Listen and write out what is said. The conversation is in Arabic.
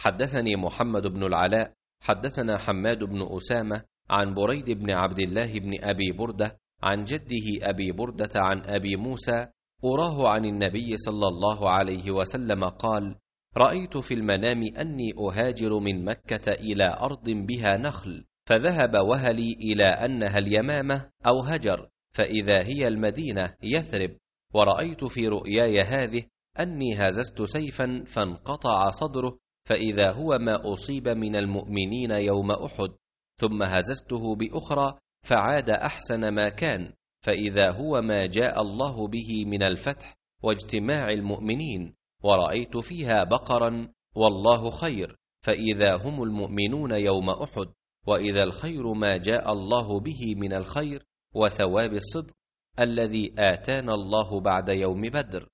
حدثني محمد بن العلاء حدثنا حماد بن أسامة عن بريد بن عبد الله بن أبي بردة عن جده أبي بردة عن أبي موسى أراه عن النبي صلى الله عليه وسلم قال: رأيت في المنام أني أهاجر من مكة إلى أرض بها نخل، فذهب وهلي إلى أنها اليمامة أو هجر، فإذا هي المدينة يثرب. ورأيت في رؤياي هذه أني هززت سيفا فانقطع صدره، فإذا هو ما أصيب من المؤمنين يوم أحد، ثم هززته بأخرى فعاد أحسن ما كان، فإذا هو ما جاء الله به من الفتح واجتماع المؤمنين. ورأيت فيها بقرا والله خير، فإذا هم المؤمنون يوم أحد، وإذا الخير ما جاء الله به من الخير وثواب الصدق الذي آتانا الله بعد يوم بدر.